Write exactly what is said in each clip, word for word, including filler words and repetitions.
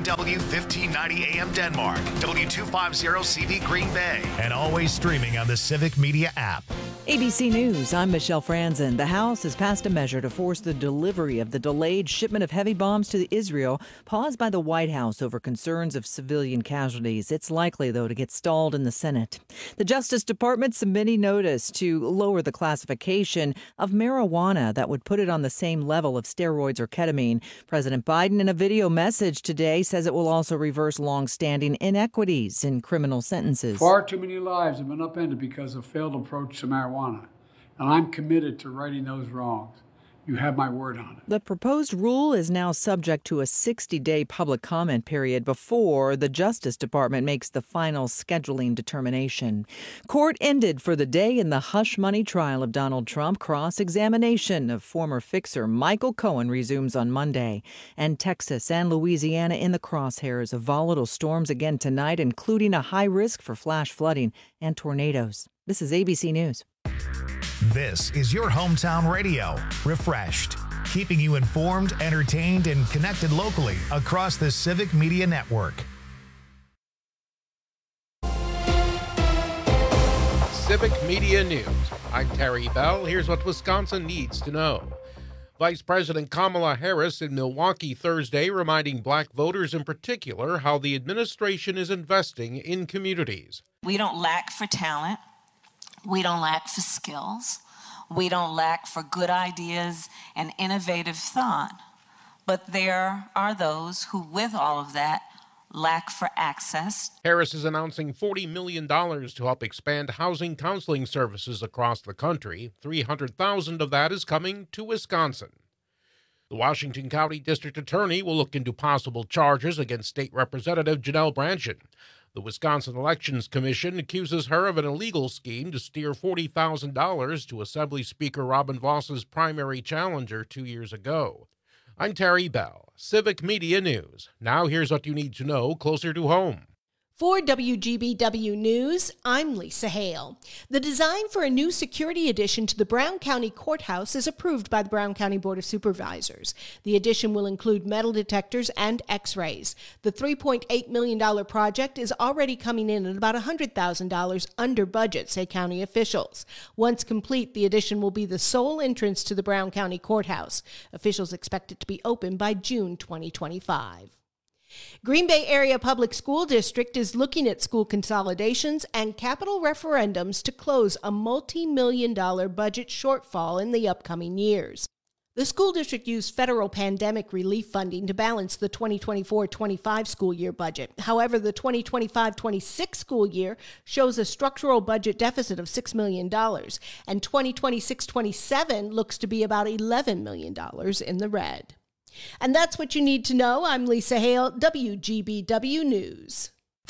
W fifteen ninety A M Denmark, W two fifty C V Green Bay, and always streaming on the Civic Media app. A B C News, I'm Michelle Franzen. The House has passed a measure to force the delivery of the delayed shipment of heavy bombs to Israel, paused by the White House over concerns of civilian casualties. It's likely, though, to get stalled in the Senate. The Justice Department submitting notice to lower the classification of marijuana that would put it on the same level of steroids or ketamine. President Biden, in a video message today, says it will also reverse long-standing inequities in criminal sentences. Far too many lives have been upended because of failed approach to marijuana. And I'm committed to righting those wrongs. You have my word on it. The proposed rule is now subject to a sixty-day public comment period before the Justice Department makes the final scheduling determination. Court ended for the day in the hush money trial of Donald Trump. Cross-examination of former fixer Michael Cohen resumes on Monday. And Texas and Louisiana in the crosshairs of volatile storms again tonight, including a high risk for flash flooding and tornadoes. This is A B C News. This is your hometown radio, Refreshed, keeping you informed, entertained, and connected locally across the Civic Media Network. Civic Media News. I'm Terry Bell. Here's what Wisconsin needs to know. Vice President Kamala Harris in Milwaukee Thursday reminding black voters in particular how the administration is investing in communities. We don't lack for talent. We don't lack for skills. We don't lack for good ideas and innovative thought. But there are those who, with all of that, lack for access. Harris is announcing forty million dollars to help expand housing counseling services across the country. three hundred thousand dollars of that is coming to Wisconsin. The Washington County District Attorney will look into possible charges against State Representative Janelle Brandtjen. The Wisconsin Elections Commission accuses her of an illegal scheme to steer forty thousand dollars to Assembly Speaker Robin Voss's primary challenger two years ago. I'm Terry Bell, Civic Media News. Now here's what you need to know closer to home. For W G B W News, I'm Lisa Hale. The design for a new security addition to the Brown County Courthouse is approved by the Brown County Board of Supervisors. The addition will include metal detectors and x-rays. The three point eight million dollars project is already coming in at about one hundred thousand dollars under budget, say county officials. Once complete, the addition will be the sole entrance to the Brown County Courthouse. Officials expect it to be open by June twenty twenty-five. Green Bay Area Public School District is looking at school consolidations and capital referendums to close a multi-million dollar budget shortfall in the upcoming years. The school district used federal pandemic relief funding to balance the twenty twenty-four twenty-five school year budget. However, the twenty twenty-five twenty-six school year shows a structural budget deficit of six million dollars, and twenty twenty-six twenty-seven looks to be about eleven million dollars in the red. And that's what you need to know. I'm Lisa Hale, W G B W News.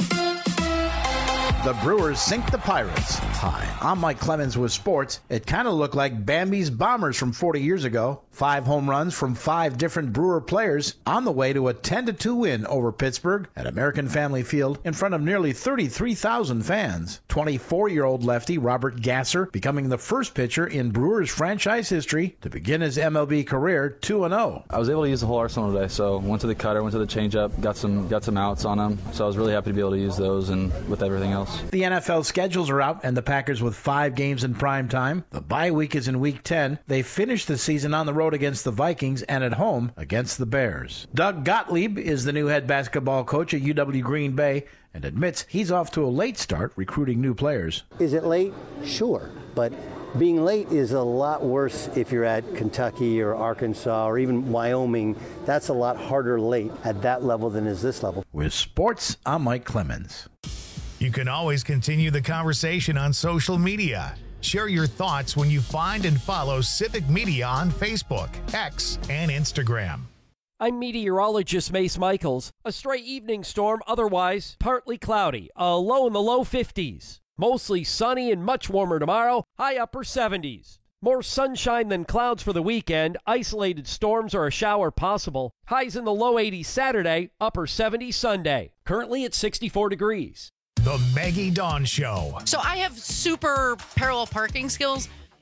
The Brewers sink the Pirates. Hi, I'm Mike Clemens with sports. It kind of looked like Bambi's Bombers from forty years ago. Five home runs from five different Brewer players on the way to a ten to two win over Pittsburgh at American Family Field in front of nearly thirty-three thousand fans. twenty-four-year-old lefty Robert Gasser becoming the first pitcher in Brewers franchise history to begin his M L B career two and oh. I was able to use the whole arsenal today, so went to the cutter, went to the changeup, got some got some outs on them, so I was really happy to be able to use those and with everything else. The N F L schedules are out, and the Packers with five games in prime time. The bye week is in week ten. They finished the season on the road against the Vikings and at home against the Bears. Doug Gottlieb is the new head basketball coach at U W Green Bay and admits he's off to a late start recruiting new players. Is it late? Sure, but being late is a lot worse if you're at Kentucky or Arkansas or even Wyoming. That's a lot harder late at that level than is this level. With sports, I'm Mike Clemens. You can always continue the conversation on social media. Share your thoughts when you find and follow Civic Media on Facebook, X, and Instagram. I'm meteorologist Mace Michaels. A stray evening storm, otherwise partly cloudy. A low in the low fifties. Mostly sunny and much warmer tomorrow, high upper seventies. More sunshine than clouds for the weekend. Isolated storms or a shower possible. Highs in the low eighties Saturday, upper seventies Sunday. Currently at sixty-four degrees. The Maggie Dawn Show. So I have super parallel parking skills.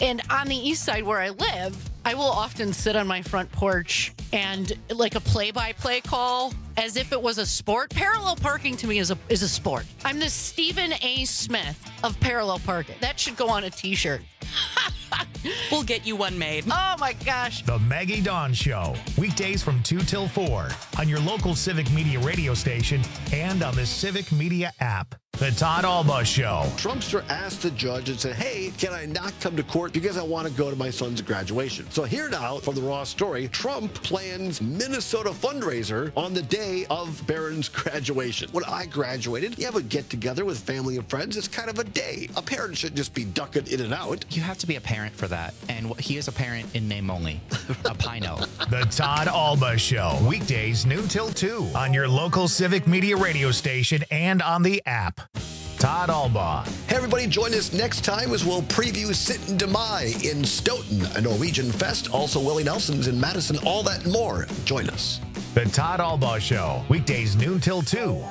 And on the east side where I live, I will often sit on my front porch and like a play-by-play call as if it was a sport. Parallel parking to me is a is a sport. I'm the Stephen A. Smith of parallel parking. That should go on a t-shirt. We'll get you one made. Oh my gosh. The Maggie Dawn Show, weekdays from two till four on your local Civic Media radio station and on the Civic Media app. The Todd Alba Show. Trumpster asked the judge and said, hey, can I not come to court because I want to go to my son's graduation? So here now from the Raw story, Trump plans Minnesota fundraiser on the day of Barron's graduation. When I graduated, you have a get-together with family and friends. It's kind of a day. A parent should just be ducking in and out. You have to be a parent for that. And he is a parent in name only. A Pino. The Todd Alba Show, weekdays noon till two on your local Civic Media radio station and on the app. Todd Alba. Hey, everybody, join us next time as we'll preview Sitten de Mai in Stoughton, a Norwegian fest. Also, Willie Nelson's in Madison, all that and more. Join us. The Todd Alba Show, weekdays noon till two.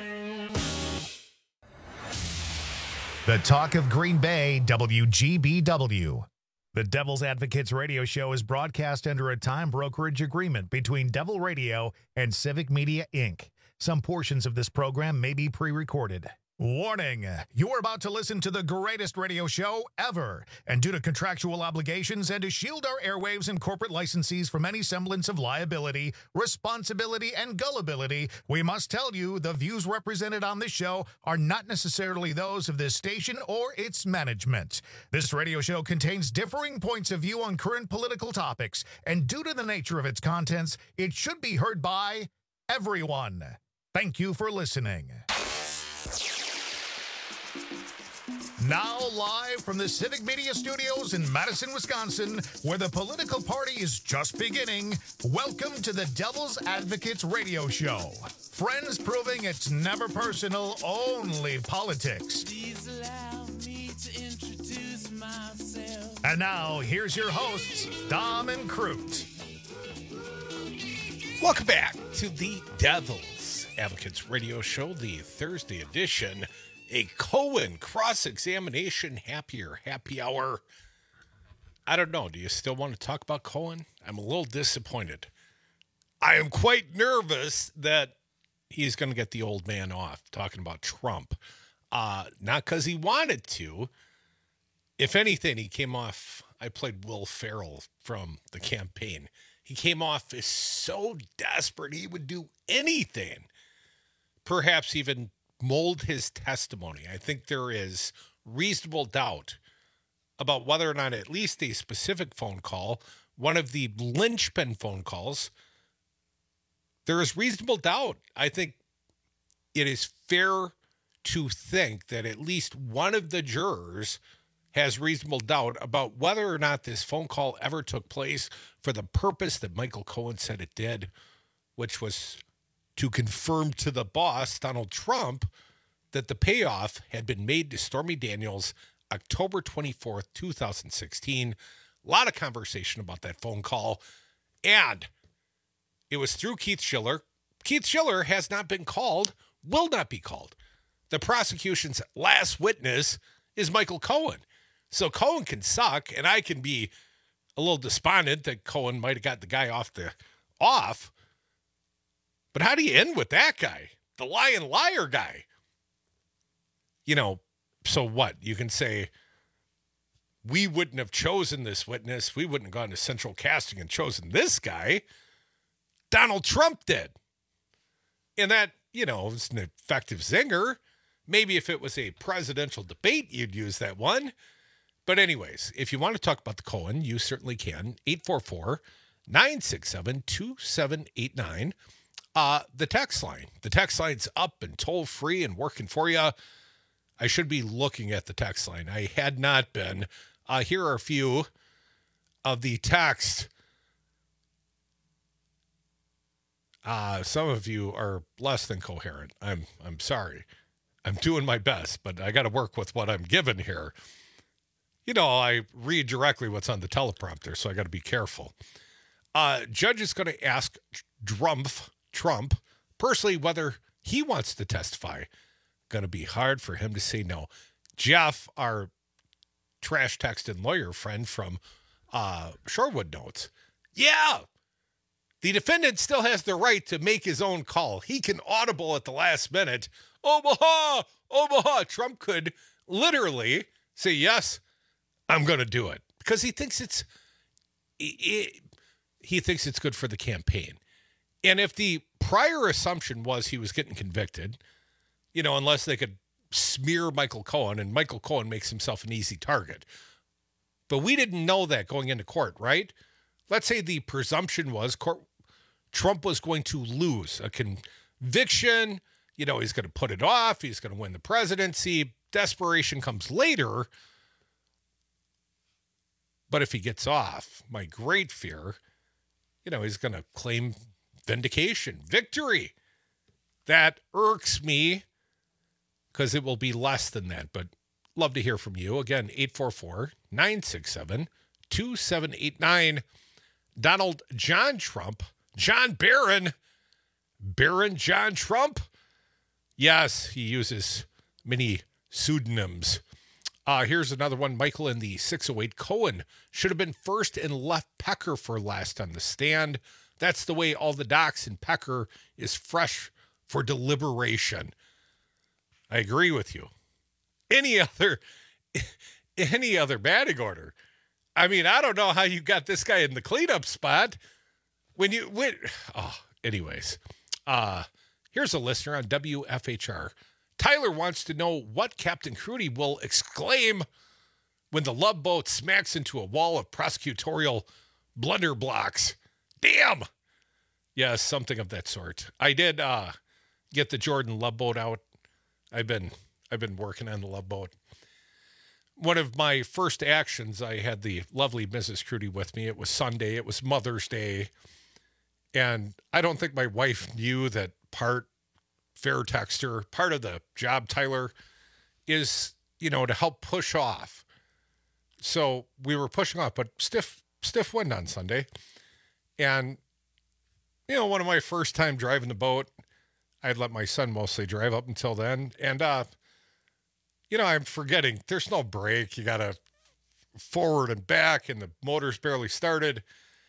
The Talk of Green Bay, W G B W. The Devil's Advocates radio show is broadcast under a time brokerage agreement between Devil Radio and Civic Media, Incorporated. Some portions of this program may be pre-recorded. Warning, you're about to listen to the greatest radio show ever. And due to contractual obligations and to shield our airwaves and corporate licensees from any semblance of liability, responsibility, and gullibility, we must tell you the views represented on this show are not necessarily those of this station or its management. This radio show contains differing points of view on current political topics, and due to the nature of its contents, it should be heard by everyone. Thank you for listening. Now live from the Civic Media Studios in Madison, Wisconsin, where the political party is just beginning, welcome to the Devil's Advocates radio show. Friends proving it's never personal, only politics. Please allow me to introduce myself. And now, here's your hosts, Dom and Crute. Welcome back to the Devil's Advocates radio show, the Thursday edition. A Cohen cross-examination happier happy hour. I don't know. Do you still want to talk about Cohen? I'm a little disappointed. I am quite nervous that he's going to get the old man off talking about Trump. Uh, not because he wanted to. If anything, he came off, I played Will Ferrell from the campaign. He came off as so desperate he would do anything. Perhaps even mold his testimony. I think there is reasonable doubt about whether or not at least a specific phone call, one of the linchpin phone calls, there is reasonable doubt. I think it is fair to think that at least one of the jurors has reasonable doubt about whether or not this phone call ever took place for the purpose that Michael Cohen said it did, which was to confirm to the boss, Donald Trump, that the payoff had been made to Stormy Daniels October twenty-fourth, twenty sixteen. A lot of conversation about that phone call. And it was through Keith Schiller. Keith Schiller has not been called, will not be called. The prosecution's last witness is Michael Cohen. So Cohen can suck, and I can be a little despondent that Cohen might have got the guy off the off. But how do you end with that guy? The lying liar guy. You know, so what? You can say, we wouldn't have chosen this witness. We wouldn't have gone to central casting and chosen this guy. Donald Trump did. And that, you know, was an effective zinger. Maybe if it was a presidential debate, you'd use that one. But anyways, if you want to talk about the Cohen, you certainly can. eight four four, nine six seven, two seven eight nine. Uh, the text line. The text line's up and toll-free and working for you. I should be looking at the text line. I had not been. Uh, here are a few of the text. Uh, some of you are less than coherent. I'm I'm sorry. I'm doing my best, but I got to work with what I'm given here. You know, I read directly what's on the teleprompter, so I got to be careful. Uh, judge is going to ask Trump, Trump personally whether he wants to testify. Going to be hard for him to say no. Jeff, our trash texting lawyer friend from uh, Shorewood Notes. Yeah, the defendant still has the right to make his own call. He can audible at the last minute. Omaha, Omaha. Trump could literally say, yes, I'm going to do it because he thinks it's it, he thinks it's good for the campaign. And if the prior assumption was he was getting convicted, you know, unless they could smear Michael Cohen, and Michael Cohen makes himself an easy target. But we didn't know that going into court, right? Let's say the presumption was court, Trump was going to lose a conviction. You know, he's going to put it off. He's going to win the presidency. Desperation comes later. But if he gets off, my great fear, you know, he's going to claim vindication, victory. That irks me because it will be less than that. But love to hear from you. Again, eight four four, nine six seven, two seven eight nine. Donald John Trump, John Barron, Barron John Trump. Yes, he uses many pseudonyms. Uh, here's another one. Michael in the six oh eight. Cohen should have been first and left Pecker for last on the stand. That's the way all the docs in Pecker is fresh for deliberation. I agree with you. Any other, any other batting order? I mean, I don't know how you got this guy in the cleanup spot when you went. Oh, anyways, uh, here's a listener on W F H R. Tyler wants to know what Captain Crudy will exclaim when the Love Boat smacks into a wall of prosecutorial blunder blocks. Damn. Yeah, something of that sort. I did uh, get the Jordan Love Boat out. I've been I've been working on the Love Boat. One of my first actions, I had the lovely Missus Crudy with me. It was Sunday. It was Mother's Day. And I don't think my wife knew that part fair texter, part of the job, Tyler, is, you know, to help push off. So we were pushing off, but stiff, stiff wind on Sunday. And, you know, one of my first time driving the boat, I'd let my son mostly drive up until then. And, uh, you know, I'm forgetting there's no brake. You got to forward and back, and the motor's barely started.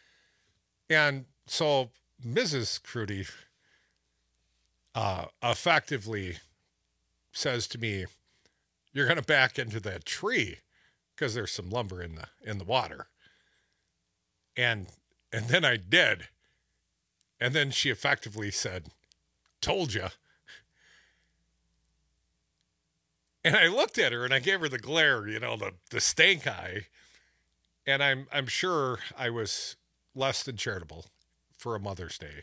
And so Missus Crudy uh, effectively says to me, you're going to back into that tree because there's some lumber in the in the water. And and then I did. And then she effectively said, told you. And I looked at her and I gave her the glare, you know, the, the stank eye. And I'm I'm sure I was less than charitable for a Mother's Day.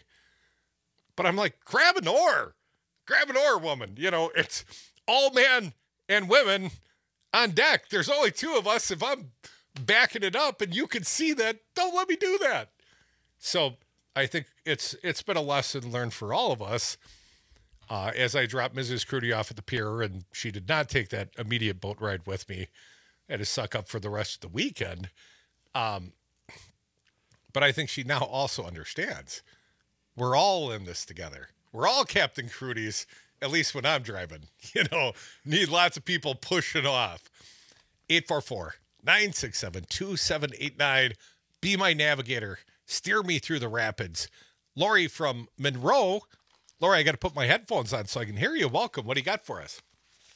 But I'm like, grab an oar. Grab an oar, woman. You know, it's all men and women on deck. There's only two of us. If I'm backing it up and you can see that, don't let me do that. So I think it's it's been a lesson learned for all of us. Uh, as I dropped Missus Crudy off at the pier, and she did not take that immediate boat ride with me. I had to suck up for the rest of the weekend. Um, but I think she now also understands. We're all in this together. We're all Captain Crudy's, at least when I'm driving. You know, need lots of people pushing off. eight four four, nine six seven, two seven eight nine. Be my navigator. Steer me through the rapids. Lori from Monroe. Lori, I got to put my headphones on so I can hear you. Welcome. What do you got for us?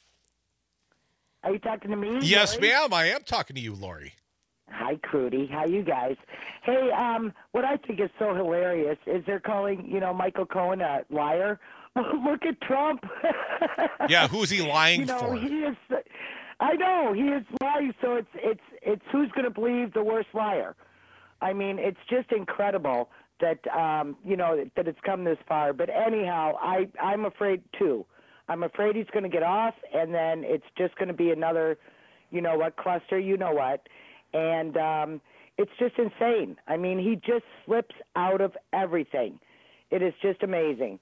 Are you talking to me? Yes, Lori? ma'am. I am talking to you, Lori. Hi, Crudy. How you guys? Hey, um, what I think is so hilarious is they're calling, you know, Michael Cohen a liar. Look at Trump. Yeah, who's he lying you know, for? He is. I know he is lying. So it's it's it's who's going to believe the worst liar? I mean, it's just incredible that um, you know that it's come this far. But anyhow, I I'm afraid too. I'm afraid he's going to get off, and then it's just going to be another, you know what, cluster, you know what, and um, it's just insane. I mean, he just slips out of everything. It is just amazing.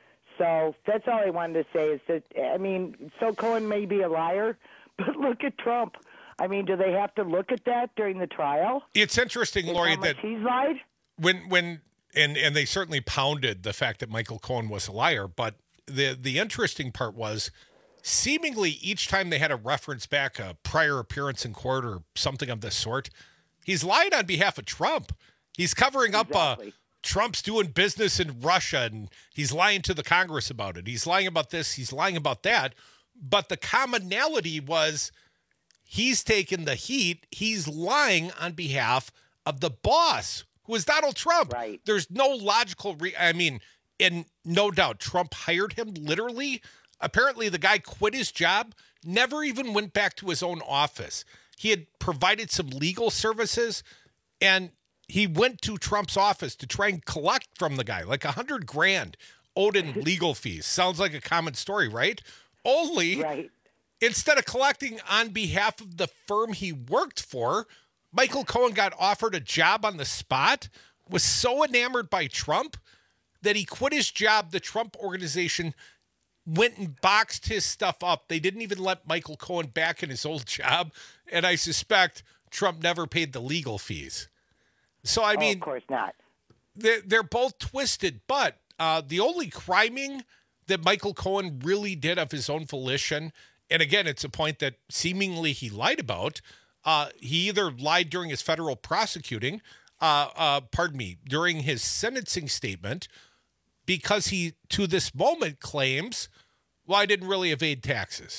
So that's all I wanted to say is that, I mean, so Cohen may be a liar, but look at Trump. I mean, do they have to look at that during the trial? It's interesting, Lori, how much that he's lied? when when and and they certainly pounded the fact that Michael Cohen was a liar, but the the interesting part was seemingly each time they had to reference back a prior appearance in court or something of this sort, he's lying on behalf of Trump. He's covering up Exactly. uh, Trump's doing business in Russia, and he's lying to the Congress about it. He's lying about this. He's lying about that. But the commonality was he's taking the heat. He's lying on behalf of the boss, who is Donald Trump. Right. There's no logical re- I mean, and no doubt Trump hired him literally. Apparently the guy quit his job, never even went back to his own office. He had provided some legal services, and he went to Trump's office to try and collect from the guy like a hundred grand owed in legal fees. Sounds like a common story, right? Only Right. instead of collecting on behalf of the firm he worked for, Michael Cohen got offered a job on the spot, was so enamored by Trump that he quit his job. The Trump organization went and boxed his stuff up. They didn't even let Michael Cohen back in his old job. And I suspect Trump never paid the legal fees. So, I Oh, mean, of course not. they're, they're both twisted, but uh, the only criming that Michael Cohen really did of his own volition, and again, it's a point that seemingly he lied about, uh, he either lied during his federal prosecuting, uh, uh, pardon me, during his sentencing statement, because he, to this moment, claims, well, I didn't really evade taxes.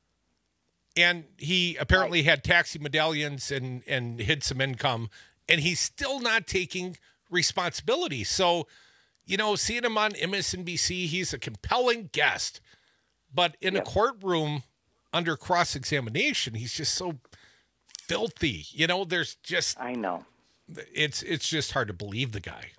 And he apparently had taxi medallions and, and hid some income, and he's still not taking responsibility. So, you know, seeing him on M S N B C, he's a compelling guest. But in Yep. a courtroom under cross-examination, he's just so filthy. You know, there's just... I know. It's it's just hard to believe the guy.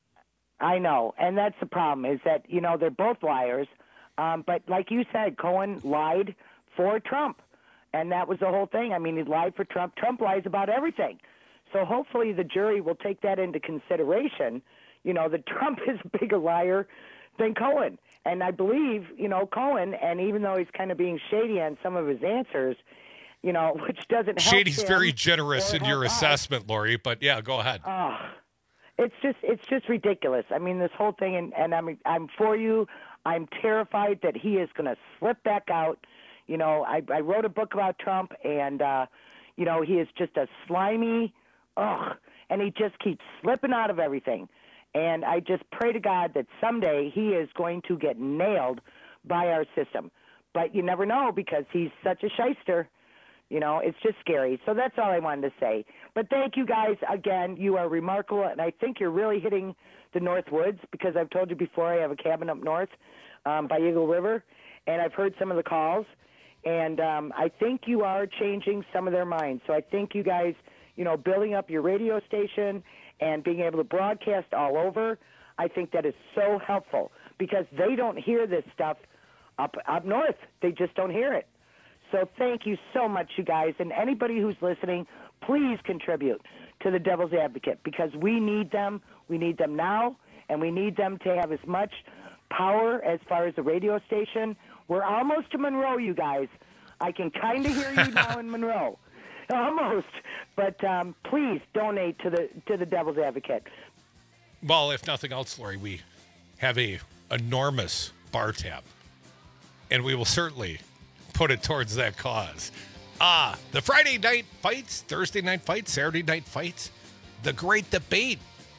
I know, and that's the problem is that, you know, they're both liars. Um, but like you said, Cohen lied for Trump, and that was the whole thing. I mean, he lied for Trump. Trump lies about everything. So hopefully the jury will take that into consideration, you know, that Trump is a bigger liar than Cohen. And I believe, you know, Cohen, and even though he's kind of being shady on some of his answers, you know, which doesn't help Shady's him very generous or in your help us. assessment, Lori, but yeah, go ahead. Oh, it's just it's just ridiculous. I mean, this whole thing, and, and I'm I'm for you. I'm terrified that he is going to slip back out. You know, I, I wrote a book about Trump, and uh, you know, he is just a slimy, ugh, and he just keeps slipping out of everything. And I just pray to God that someday he is going to get nailed by our system. But you never know because he's such a shyster. You know, it's just scary. So that's all I wanted to say. But thank you guys again. You are remarkable, and I think you're really hitting the North Woods because I've told you before I have a cabin up north um, by Eagle River, and I've heard some of the calls, and um, I think you are changing some of their minds. So I think you guys, you know, building up your radio station and being able to broadcast all over, I think that is so helpful because they don't hear this stuff up up north. They just don't hear it. So thank you so much, you guys. And anybody who's listening, please contribute to the Devil's Advocate because we need them. We need them now, and we need them to have as much power as far as the radio station. We're almost to Monroe, you guys. I can kind of hear you now in Monroe. Almost. But um, please donate to the to the Devil's Advocate. Well, if nothing else, Lori, we have a enormous bar tab, and we will certainly put it towards that cause. Ah, the Friday night fights, Thursday night fights, Saturday night fights, the great debate,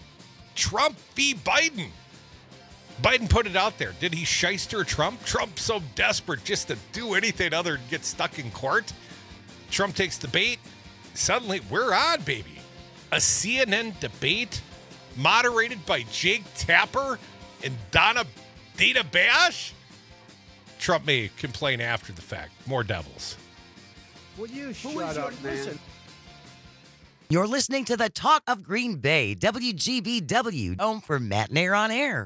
Trump v. Biden. Biden put it out there. Did he shyster Trump? Trump so desperate just to do anything other than get stuck in court. Trump takes the bait. Suddenly, we're on, baby. A C N N debate moderated by Jake Tapper and Donna Dana Bash. Trump may complain after the fact. More devils. Will you shut up, man? You're listening to the Talk of Green Bay, W G B W, home for Matt and Air on Air.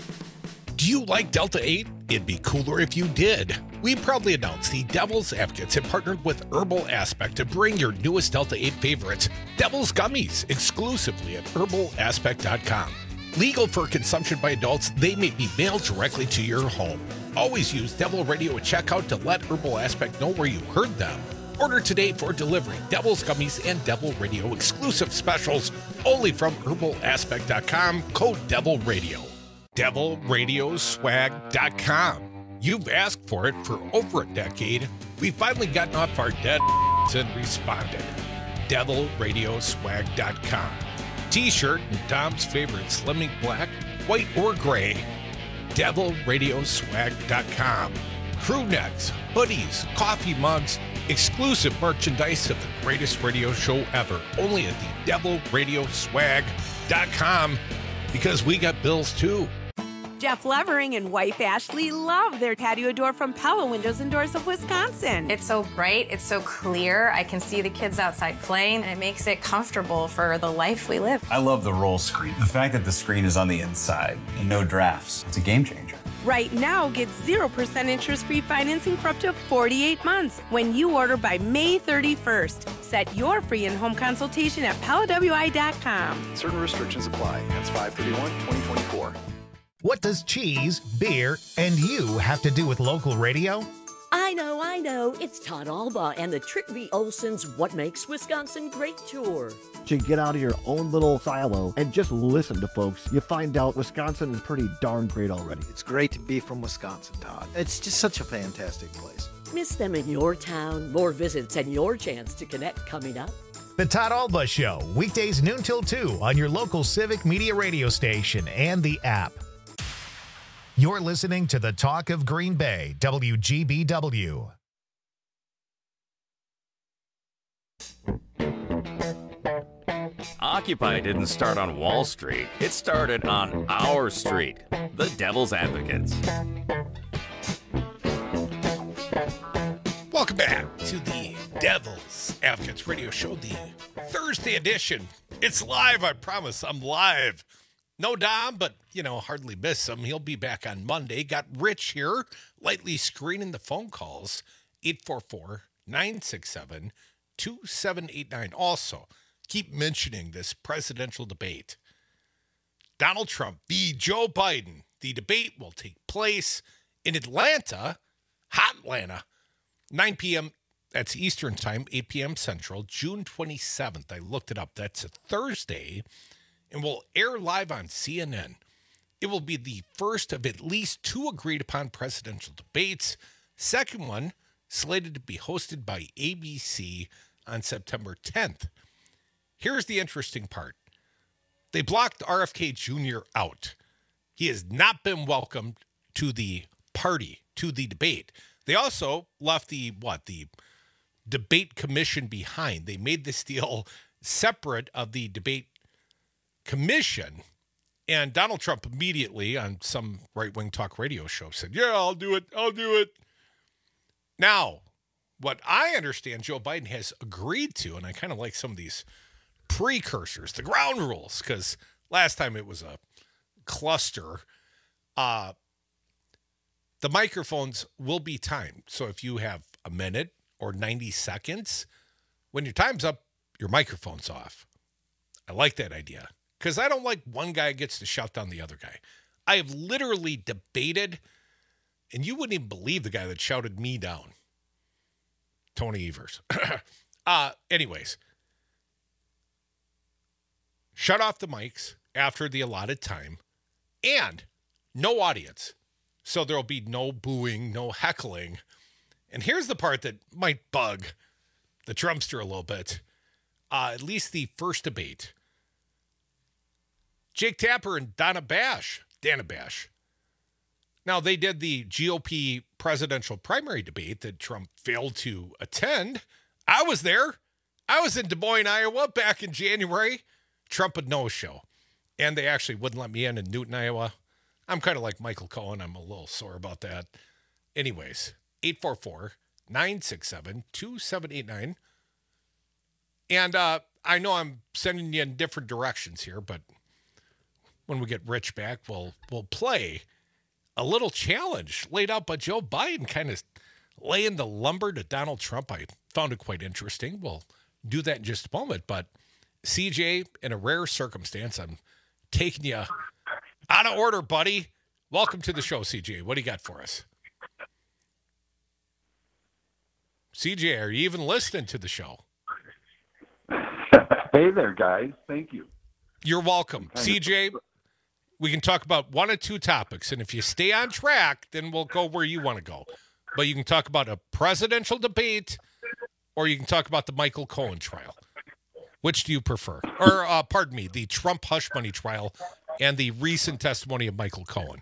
Do you like Delta eight? It'd be cooler if you did. We proudly announce the Devil's Advocates have partnered with Herbal Aspect to bring your newest Delta eight favorites, Devil's Gummies, exclusively at herbal aspect dot com. Legal for consumption by adults, they may be mailed directly to your home. Always use Devil Radio at checkout to let Herbal Aspect know where you heard them. Order today for delivery. Devil's Gummies and Devil Radio exclusive specials only from herbal aspect dot com. Code Devil Radio. devil radio swag dot com. You've asked for it for over a decade. We've finally gotten off our dead and responded. devil radio swag dot com. T-shirt in Tom's favorite slimming black, white, or gray. devil radio swag dot com. Crew necks, hoodies, coffee mugs, exclusive merchandise of the greatest radio show ever. Only at the devil radio swag dot com, because we got bills too. Jeff Levering and wife Ashley love their patio door from Pella Windows and Doors of Wisconsin. It's so bright, it's so clear. I can see the kids outside playing, and it makes it comfortable for the life we live. I love the roll screen. The fact that the screen is on the inside and no drafts, it's a game changer. Right now, get zero percent interest-free financing for up to forty-eight months when you order by May thirty-first. Set your free in-home consultation at pella w i dot com. Certain restrictions apply. That's five thirty-one twenty twenty-four. What does cheese, beer, and you have to do with local radio? I know, I know. It's Todd Alba and the Trick V. Olson's What Makes Wisconsin Great tour. To get out of your own little silo and just listen to folks, you find out Wisconsin is pretty darn great already. It's great to be from Wisconsin, Todd. It's just such a fantastic place. Miss them in your town? More visits and your chance to connect coming up. The Todd Alba Show, weekdays noon till two on your local Civic Media radio station and the app. You're listening to the Talk of Green Bay, W G B W. Occupy didn't start on Wall Street. It started on our street, the Devil's Advocates. Welcome back to the Devil's Advocates radio show, the Thursday edition. It's live, I promise. I'm live. No Dom, but, you know, hardly miss him. He'll be back on Monday. Got Rich here, lightly screening the phone calls, eight four four, nine six seven, two seven eight nine. Also, keep mentioning this presidential debate. Donald Trump v. Joe Biden. The debate will take place in Atlanta, hot Atlanta, nine p.m. That's Eastern Time, eight p.m. Central, June twenty-seventh. I looked it up. That's a Thursday. And will air live on C N N. It will be the first of at least two agreed-upon presidential debates. Second one slated to be hosted by A B C on September tenth. Here's the interesting part. They blocked R F K Junior out. He has not been welcomed to the party, to the debate. They also left the, what, the debate commission behind. They made this deal separate of the debate commission, and Donald Trump immediately on some right-wing talk radio show said, yeah, I'll do it, I'll do it. Now, what I understand Joe Biden has agreed to, and I kind of like some of these precursors, the ground rules, because last time it was a cluster, uh, the microphones will be timed. So if you have a minute or ninety seconds, when your time's up, your microphone's off. I like that idea. Because I don't like one guy gets to shout down the other guy. I have literally debated, and you wouldn't even believe the guy that shouted me down. Tony Evers. uh, anyways, shut off the mics after the allotted time, and no audience. So there will be no booing, no heckling. And here's the part that might bug the Trumpster a little bit. Uh, at least the first debate. Jake Tapper and Donna Bash, Dana Bash. Now, they did the G O P presidential primary debate that Trump failed to attend. I was there. I was in Des Moines, Iowa back in January. Trump would no-show. And they actually wouldn't let me in in Newton, Iowa. I'm kind of like Michael Cohen. I'm a little sore about that. Anyways, eight four four, nine six seven, two seven eight nine. And uh, I know I'm sending you in different directions here, but when we get Rich back, we'll we'll play a little challenge laid out by Joe Biden, kind of laying the lumber to Donald Trump. I found it quite interesting. We'll do that in just a moment. But C J, in a rare circumstance, I'm taking you out of order, buddy. Welcome to the show, C J. What do you got for us? C J, are you even listening to the show? Hey there, guys. Thank you. You're welcome. C J, We can talk about one or two topics, and if you stay on track, then we'll go where you want to go. But you can talk about a presidential debate, or you can talk about the Michael Cohen trial. Which do you prefer? Or, uh, pardon me, the Trump hush money trial and the recent testimony of Michael Cohen.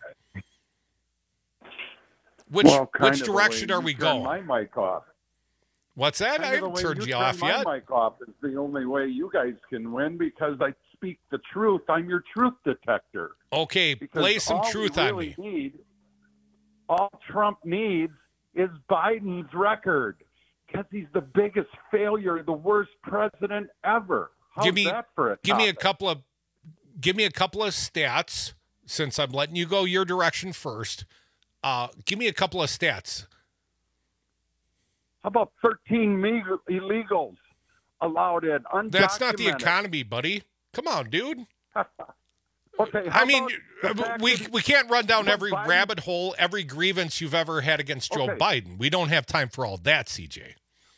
Which well, which direction are we going? My mic off. What's that? Kind I haven't turned you off my yet. My mic off is the only way you guys can win because I speak the truth. I'm your truth detector. Okay, because lay some truth we on really me. Need, all Trump needs is Biden's record because he's the biggest failure, the worst president ever. How's give me, that for a give me a topic? couple of give me a couple of stats since I'm letting you go your direction first. Uh, give me a couple of stats. How about thirteen me- illegals allowed in? Undocumented. That's not the economy, buddy. Come on, dude. Okay, how I mean, about the fact we that- we can't run down every Biden- rabbit hole, every grievance you've ever had against Joe Okay. Biden. We don't have time for all that, C J.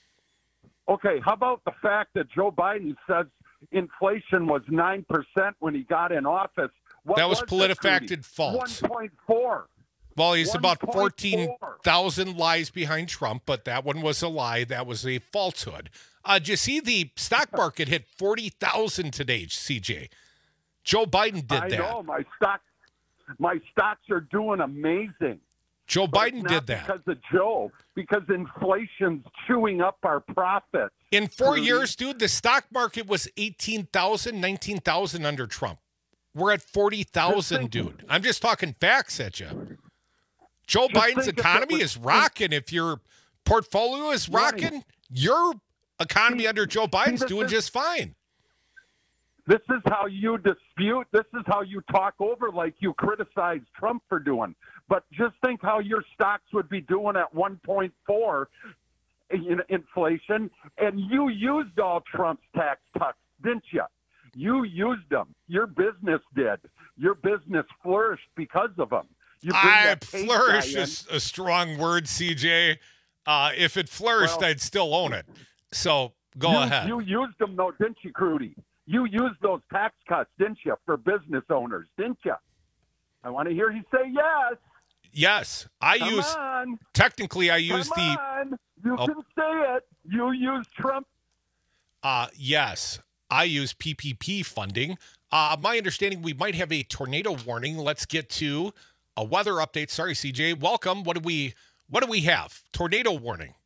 Okay, how about the fact that Joe Biden says inflation was nine percent when he got in office? What That was it, PolitiFact Trudy? false. one point four. Well, he's about one point four. fourteen thousand lies behind Trump, but that one was a lie. That was a falsehood. Uh, did you see the stock market hit forty thousand today, C J? Joe Biden did I that. know my stock, my stocks are doing amazing. Joe But Biden it's did not that. because of Joe, because inflation's chewing up our profits. In four Trudy. years, dude, the stock market was eighteen thousand, nineteen thousand under Trump. We're at forty thousand, dude. I'm just talking facts at you. Joe Just Biden's think if it economy was- is rocking. If your portfolio is Right. rocking, your economy under Joe Biden's this doing is- just fine. This is how you dispute. This is how you talk over like you criticize Trump for doing. But just think how your stocks would be doing at one point four in inflation, and you used all Trump's tax cuts, didn't you? You used them. Your business did. Your business flourished because of them. You bring I that Tate flourish guy in. is a strong word, C J. Uh, if it flourished, Well- I'd still own it. So go you, ahead. You used them, though, didn't you, Crudy? You used those tax cuts, didn't you, for business owners, didn't you? I want to hear you say yes. Yes, I Come use. on. Technically, I use Come the. on. You Oh. can say it. You used Trump. Uh, yes, I use P P P funding. Uh, my understanding, we might have a tornado warning. Let's get to a weather update. Sorry, C J. Welcome. What do we? What do we have? Tornado warning.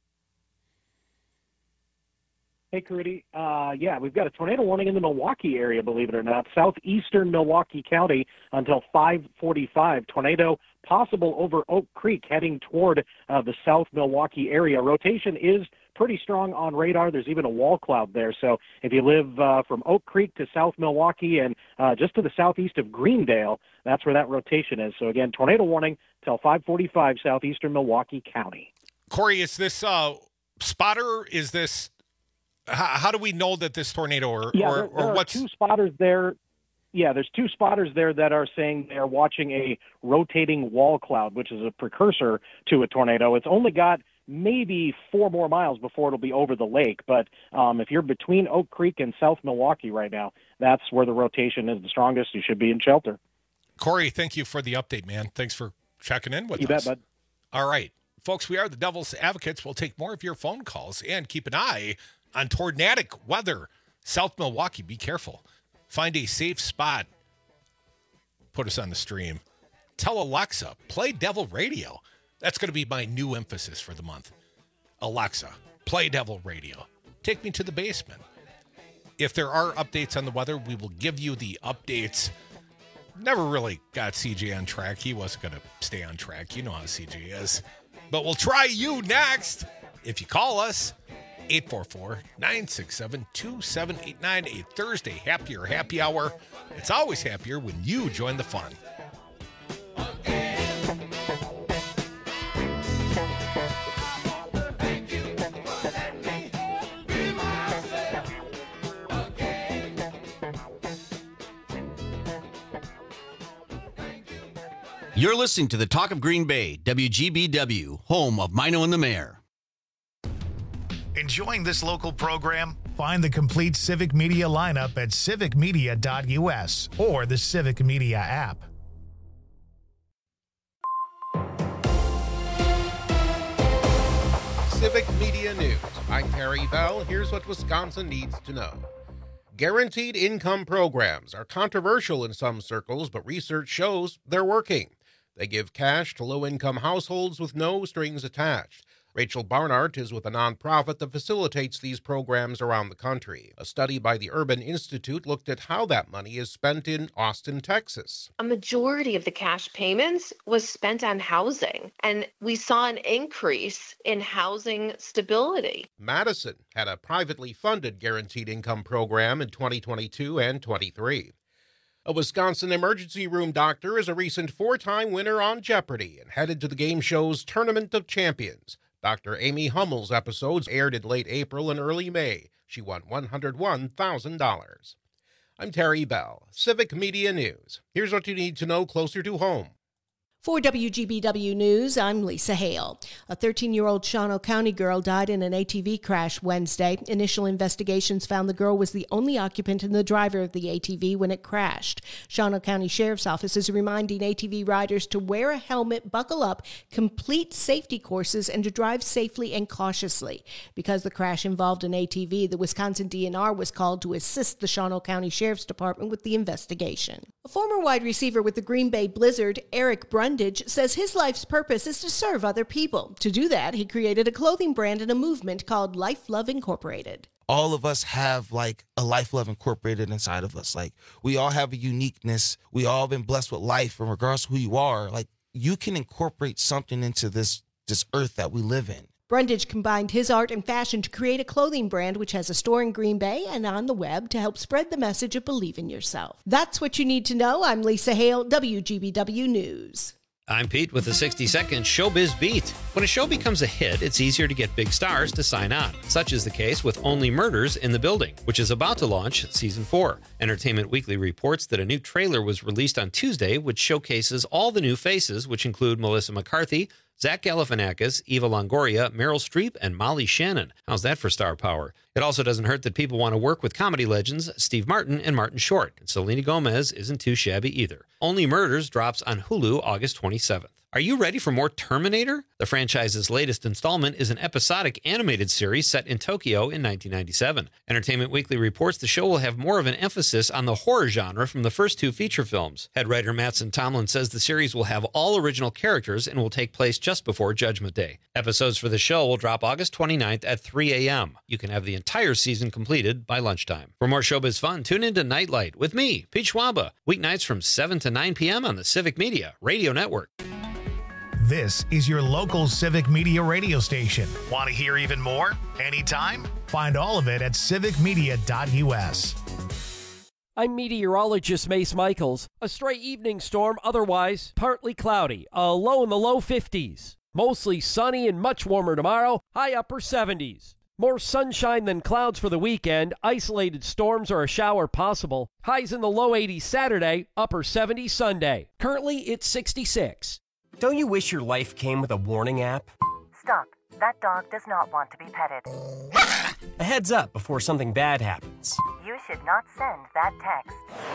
Hey, Crudy. Uh, yeah, we've got a tornado warning in the Milwaukee area, believe it or not. Southeastern Milwaukee County until five forty-five. Tornado possible over Oak Creek heading toward uh, the South Milwaukee area. Rotation is pretty strong on radar. There's even a wall cloud there. So if you live uh, from Oak Creek to South Milwaukee and uh, just to the southeast of Greendale, that's where that rotation is. So again, tornado warning till five forty-five southeastern Milwaukee County. Corey, is this uh, spotter? Is this? How, how do we know that this tornado or Yeah, or, there, or there are what's? two spotters there. Yeah, there's two spotters there that are saying they're watching a rotating wall cloud, which is a precursor to a tornado. It's only got maybe four more miles before it'll be over the lake. But um, if you're between Oak Creek and South Milwaukee right now, that's where the rotation is the strongest. You should be in shelter. Corey, thank you for the update, man. Thanks for checking in with You us. bet, bud. All right, folks, we are the Devil's Advocates. We'll take more of your phone calls and keep an eye on tornadic weather. South Milwaukee, be careful. Find a safe spot. Put us on the stream. Tell Alexa, play Devil Radio. That's going to be my new emphasis for the month. Alexa, play Devil Radio. Take me to the basement. If there are updates on the weather, we will give you the updates. Never really got C J on track. He wasn't going to stay on track. You know how C J is. But we'll try you next. If you call us, eight four four, nine six seven, two seven eight nine, a Thursday Happier Happy Hour. It's always happier when you join the fun. You're listening to the Talk of Green Bay, W G B W, home of Mino and the Mayor. Enjoying this local program? Find the complete Civic Media lineup at civic media dot U S or the Civic Media app. Civic Media News. I'm Terry Bell. Here's what Wisconsin needs to know. Guaranteed income programs are controversial in some circles, but research shows they're working. They give cash to low-income households with no strings attached. Rachel Barnart is with a nonprofit that facilitates these programs around the country. A study by the Urban Institute looked at how that money is spent in Austin, Texas. A majority of the cash payments was spent on housing, and we saw an increase in housing stability. Madison had a privately funded guaranteed income program in twenty twenty-two and twenty-three. A Wisconsin emergency room doctor is a recent four-time winner on Jeopardy and headed to the game show's Tournament of Champions. Doctor Amy Hummel's episodes aired in late April and early May. She won one hundred one thousand dollars. I'm Terry Bell, Civic Media News. Here's what you need to know closer to home. For W G B W News, I'm Lisa Hale. A thirteen-year-old Shawano County girl died in an A T V crash Wednesday. Initial investigations found the girl was the only occupant and the driver of the A T V when it crashed. Shawano County Sheriff's Office is reminding A T V riders to wear a helmet, buckle up, complete safety courses, and to drive safely and cautiously. Because the crash involved an A T V, the Wisconsin D N R was called to assist the Shawano County Sheriff's Department with the investigation. A former wide receiver with the Green Bay Blizzard, Eric Brundage, says his life's purpose is to serve other people. To do that, he created a clothing brand and a movement called Life Love Incorporated. All of us have like a life love incorporated inside of us. Like we all have a uniqueness. We all been blessed with life, and regardless of who you are, like you can incorporate something into this, this earth that we live in. Brundage combined his art and fashion to create a clothing brand which has a store in Green Bay and on the web to help spread the message of believe in yourself. That's what you need to know. I'm Lisa Hale, W G B W News. I'm Pete with a sixty second Showbiz Beat. When a show becomes a hit, it's easier to get big stars to sign on. Such is the case with Only Murders in the Building, which is about to launch season four. Entertainment Weekly reports that a new trailer was released on Tuesday, which showcases all the new faces, which include Melissa McCarthy, Zach Galifianakis, Eva Longoria, Meryl Streep, and Molly Shannon. How's that for star power? It also doesn't hurt that people want to work with comedy legends Steve Martin and Martin Short. And Selena Gomez isn't too shabby either. Only Murders drops on Hulu August twenty-seventh. Are you ready for more Terminator? The franchise's latest installment is an episodic animated series set in Tokyo in nineteen ninety-seven. Entertainment Weekly reports the show will have more of an emphasis on the horror genre from the first two feature films. Head writer Mattson Tomlin says the series will have all original characters and will take place just before Judgment Day. Episodes for the show will drop August twenty-ninth at three a.m. You can have the entire season completed by lunchtime. For more showbiz fun, tune into Nightlight with me, Pete Schwaba, weeknights from seven to nine p.m. on the Civic Media Radio Network. This is your local Civic Media radio station. Want to hear even more? Anytime? Find all of it at civic media dot u s. I'm meteorologist Mace Michaels. A stray evening storm, otherwise partly cloudy. A low in the low fifties. Mostly sunny and much warmer tomorrow. High upper seventies. More sunshine than clouds for the weekend. Isolated storms or a shower possible. Highs in the low eighties Saturday. Upper seventies Sunday. Currently, it's sixty-six. Don't you wish your life came with a warning app? Stop. That dog does not want to be petted. A heads up before something bad happens. You should not send that text.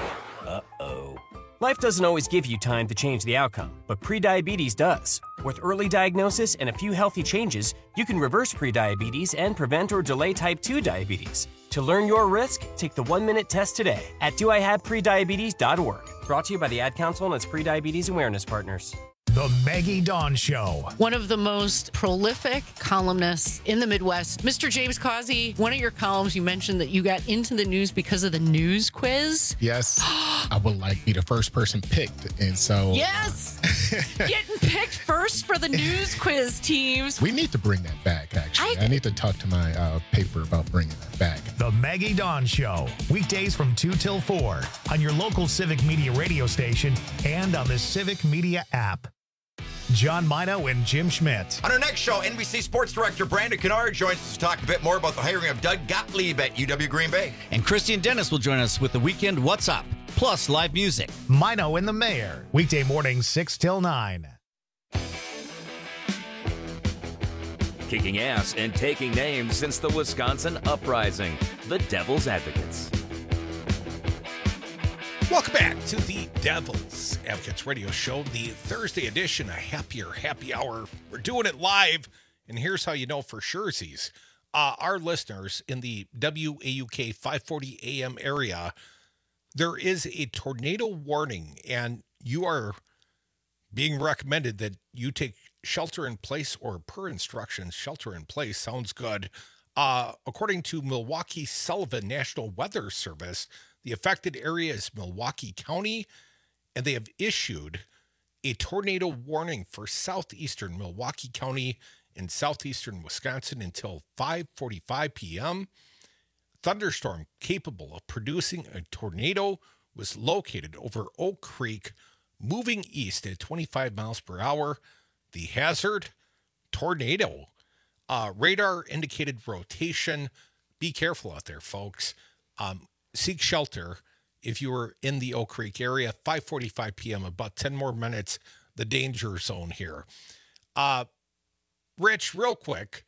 Uh-oh. Life doesn't always give you time to change the outcome, but prediabetes does. With early diagnosis and a few healthy changes, you can reverse prediabetes and prevent or delay type two diabetes. To learn your risk, take the one-minute test today at do I have prediabetes dot org. Brought to you by the Ad Council and its prediabetes awareness partners. The Maggie Dawn Show. One of the most prolific columnists in the Midwest. Mister James Causey, one of your columns, you mentioned that you got into the news because of the news quiz. Yes. I would like to be the first person picked. And so. Yes. Getting picked first for the news quiz teams. We need to bring that back, actually. I, I need to talk to my uh, paper about bringing that back. The Maggie Dawn Show. Weekdays from two till four on your local Civic Media radio station and on the Civic Media app. John Mino and Jim Schmidt. On our next show, N B C Sports Director Brandon Kennard joins us to talk a bit more about the hiring of Doug Gottlieb at U W Green Bay. And Christian Dennis will join us with the Weekend What's Up, plus live music. Mino and the Mayor. Weekday mornings, six till nine. Kicking ass and taking names since the Wisconsin Uprising. The Devil's Advocates. Welcome back to the Devil's Advocates Radio Show, the Thursday edition, a happier happy hour. We're doing it live And here's how you know for surezies. Uh, our listeners in the W A U K five forty A M area, there is a tornado warning, and you are being recommended that you take shelter in place, or per instructions, shelter in place. Sounds good. Uh, according to Milwaukee Sullivan National Weather Service, the affected area is Milwaukee County, and they have issued a tornado warning for southeastern Milwaukee County and southeastern Wisconsin until five forty-five p.m. Thunderstorm capable of producing a tornado was located over Oak Creek, moving east at twenty-five miles per hour. The hazard, tornado. Uh, radar indicated rotation. Be careful out there, folks. Um, seek shelter if you were in the Oak Creek area. five forty-five p.m., about ten more minutes, the danger zone here. Uh, Rich, real quick,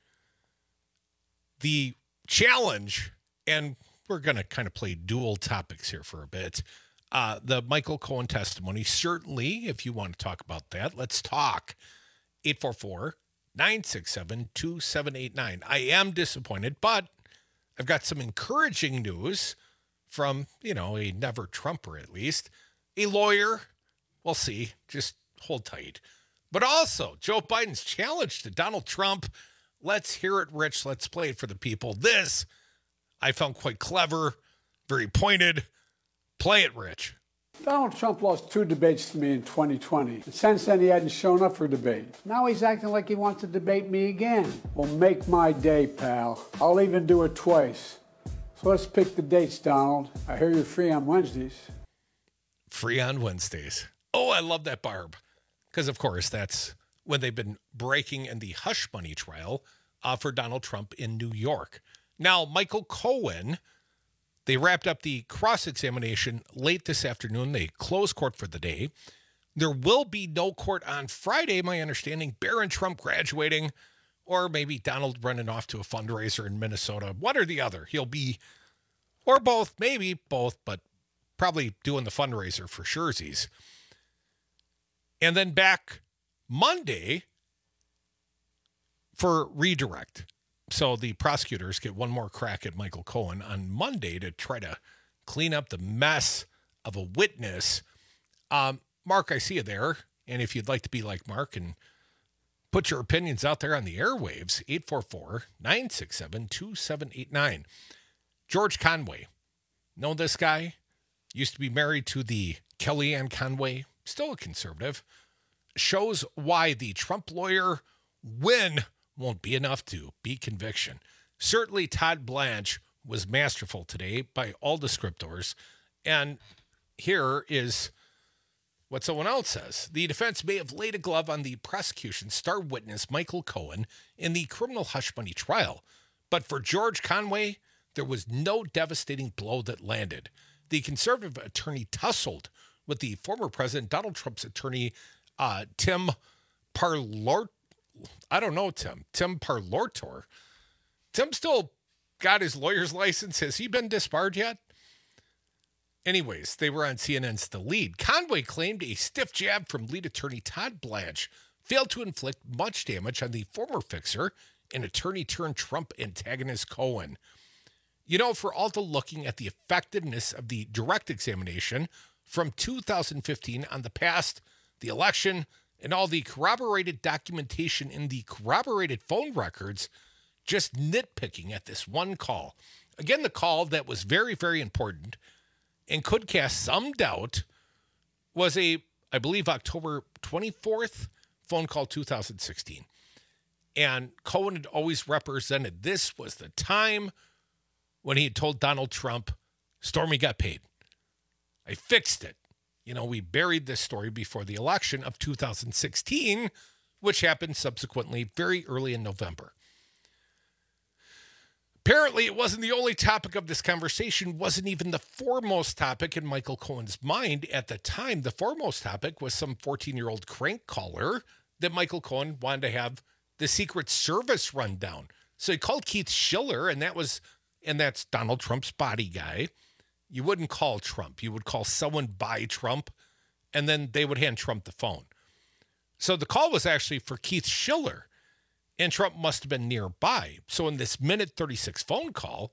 the challenge, and we're going to kind of play dual topics here for a bit. Uh, the Michael Cohen testimony, certainly, if you want to talk about that, let's talk. eight four four, nine six seven, two seven eight nine. I am disappointed, but I've got some encouraging news from, you know, a never Trumper at least. A lawyer, we'll see, just hold tight. But also, Joe Biden's challenge to Donald Trump. Let's hear it, Rich. Let's play it for the people. This, I found quite clever, very pointed. Play it, Rich. Donald Trump lost two debates to me in twenty twenty. And since then, he hadn't shown up for debate. Now he's acting like he wants to debate me again. Well, make my day, pal. I'll even do it twice. So let's pick the dates, Donald. I hear you're free on Wednesdays. Free on Wednesdays. Oh, I love that, Barb. Because, of course, that's when they've been breaking in the hush money trial uh, for Donald Trump in New York. Now, Michael Cohen, they wrapped up the cross-examination late this afternoon. They closed court for the day. There will be no court on Friday, my understanding. Barron Trump graduating, or maybe Donald running off to a fundraiser in Minnesota. One or the other. He'll be, or both, maybe both, but probably doing the fundraiser for surezies. And then back Monday for redirect. So the prosecutors get one more crack at Michael Cohen on Monday to try to clean up the mess of a witness. Um, Mark, I see you there. And if you'd like to be like Mark and put your opinions out there on the airwaves, eight four four, nine six seven, two seven eight nine. George Conway. Know this guy? Used to be married to the Kellyanne Conway, still a conservative. Shows why the Trump lawyer win won't be enough to beat conviction. Certainly Todd Blanche was masterful today by all descriptors. And here is what someone else says. The defense may have laid a glove on the prosecution's star witness, Michael Cohen, in the criminal hush money trial. But for George Conway, there was no devastating blow that landed. The conservative attorney tussled with the former president, Donald Trump's attorney, uh, Tim Parlor. I don't know, Tim. Tim Parlortor. Tim still got his lawyer's license. Has he been disbarred yet? Anyways, they were on C N N's The Lead. Conway claimed a stiff jab from lead attorney Todd Blanche failed to inflict much damage on the former fixer and attorney-turned-Trump antagonist Cohen. You know, for all the looking at the effectiveness of the direct examination from two thousand fifteen on the past, the election, and all the corroborated documentation in the corroborated phone records, just nitpicking at this one call. Again, the call that was very, very important and could cast some doubt was a, I believe, October twenty-fourth phone call two thousand sixteen. And Cohen had always represented this was the time when he had told Donald Trump, Stormy got paid. I fixed it. You know, we buried this story before the election of two thousand sixteen, which happened subsequently very early in November. Apparently, it wasn't the only topic of this conversation, wasn't even the foremost topic in Michael Cohen's mind at the time. The foremost topic was some fourteen-year-old crank caller that Michael Cohen wanted to have the Secret Service run down. So he called Keith Schiller, and that was, and that's Donald Trump's body guy. You wouldn't call Trump. You would call someone by Trump, and then they would hand Trump the phone. So the call was actually for Keith Schiller. And Trump must have been nearby. So in this minute thirty-six phone call,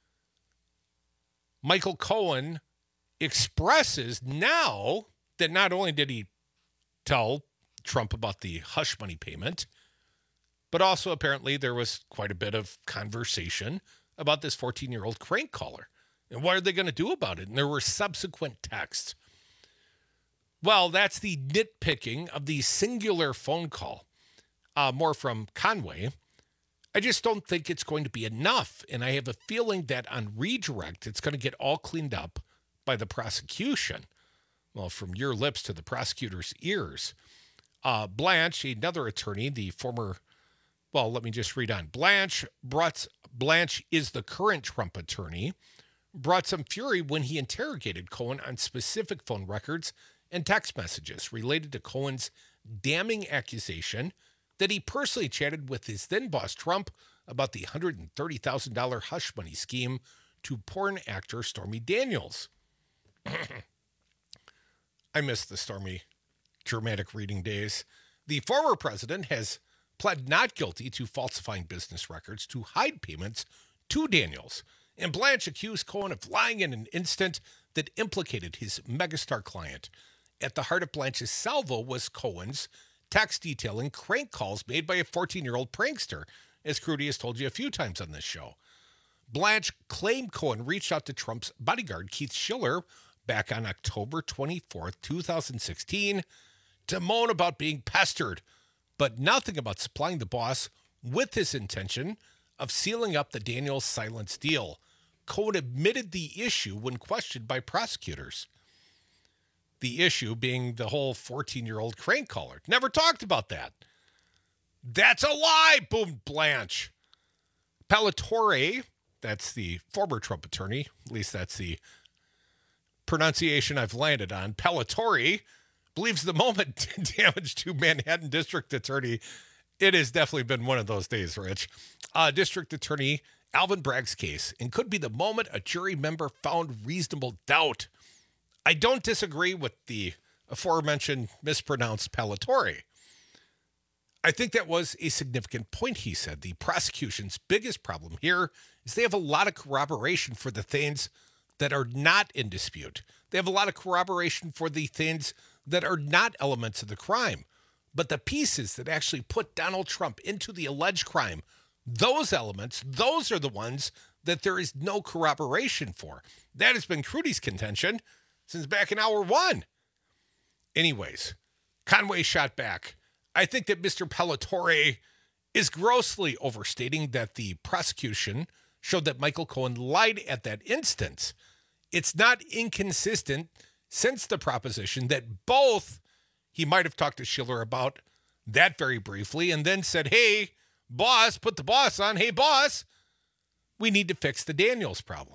Michael Cohen expresses now that not only did he tell Trump about the hush money payment, but also apparently there was quite a bit of conversation about this fourteen-year-old crank caller. And what are they going to do about it? And there were subsequent texts. Well, that's the nitpicking of the singular phone call. Uh, more from Conway. I just don't think it's going to be enough. And I have a feeling that on redirect, it's going to get all cleaned up by the prosecution. Well, from your lips to the prosecutor's ears. Uh, Blanche, another attorney, the former, well, let me just read on. Blanche brought, Blanche is the current Trump attorney, brought some fury when he interrogated Cohen on specific phone records and text messages related to Cohen's damning accusation that he personally chatted with his then boss Trump about the one hundred thirty thousand dollars hush money scheme to porn actor Stormy Daniels. I miss the Stormy dramatic reading days. The former president has pled not guilty to falsifying business records to hide payments to Daniels. And Blanche accused Cohen of lying in an instant that implicated his megastar client. At the heart of Blanche's salvo was Cohen's text detailing crank calls made by a fourteen-year-old prankster, as Crudy has told you a few times on this show. Blanche claimed Cohen reached out to Trump's bodyguard, Keith Schiller, back on October twenty-fourth, twenty sixteen, to moan about being pestered, but nothing about supplying the boss with his intention of sealing up the Daniels silence deal. Cohen admitted the issue when questioned by prosecutors. The issue being the whole fourteen-year-old crank caller. Never talked about that. That's a lie, boomed Blanche. Palatorre, that's the former Trump attorney, at least that's the pronunciation I've landed on. Palatorre believes the moment damage to Manhattan District Attorney. It has definitely been one of those days, Rich. Uh, District Attorney Alvin Bragg's case, and could be the moment a jury member found reasonable doubt. I don't disagree with the aforementioned mispronounced Palatorre. I think that was a significant point, he said. The prosecution's biggest problem here is they have a lot of corroboration for the things that are not in dispute. They have a lot of corroboration for the things that are not elements of the crime. But the pieces that actually put Donald Trump into the alleged crime, those elements, those are the ones that there is no corroboration for. That has been Crudy's contention since back in hour one. Anyways, Conway shot back. I think that Mister Palatorre is grossly overstating that the prosecution showed that Michael Cohen lied at that instance. It's not inconsistent since the proposition that both he might have talked to Schiller about that very briefly and then said, hey, boss, put the boss on. Hey, boss, we need to fix the Daniels problem.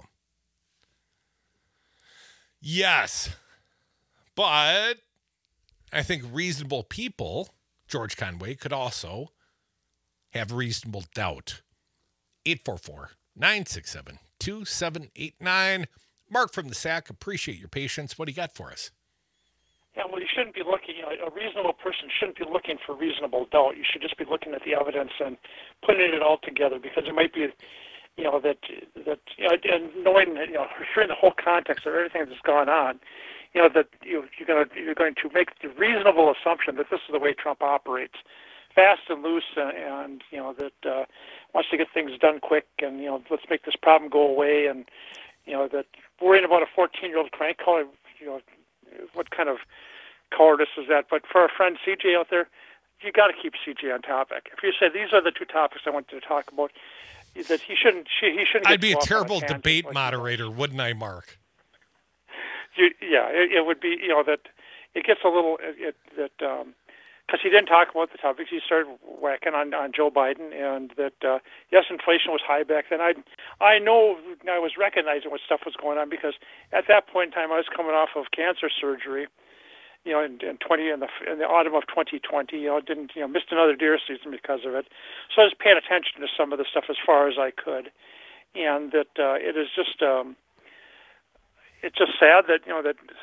Yes, but I think reasonable people, George Conway, could also have reasonable doubt. eight four four, nine six seven, two seven eight nine. Mark from the S A C, appreciate your patience. What do you got for us? Yeah, well, you shouldn't be looking, you know, a reasonable person shouldn't be looking for reasonable doubt. You should just be looking at the evidence and putting it all together, because it might be, you know, that, that you know, and knowing, you know, hearing the whole context of everything that's gone on, you know, that you, you're going to you're going to make the reasonable assumption that this is the way Trump operates, fast and loose, and, and you know, that uh, wants to get things done quick, and, you know, let's make this problem go away, and, you know, that worrying about a fourteen-year-old crank caller, you know, what kind of cowardice is that? But for our friend C J out there, you got to keep C J on topic. If you say these are the two topics I wanted to talk about, that he shouldn't, he shouldn't. I'd be a terrible debate moderator, wouldn't I, Mark? You, yeah, it, it would be. You know, that it gets a little it, that um, because he didn't talk about the topics. He started whacking on, on Joe Biden, and that uh, yes, inflation was high back then. I I know I was recognizing what stuff was going on, because at that point in time I was coming off of cancer surgery. You know, in, in twenty in the in the autumn of twenty twenty, you know, didn't you know missed another deer season because of it. So I was paying attention to some of the stuff as far as I could, and that uh, it is just um, it's just sad that you know that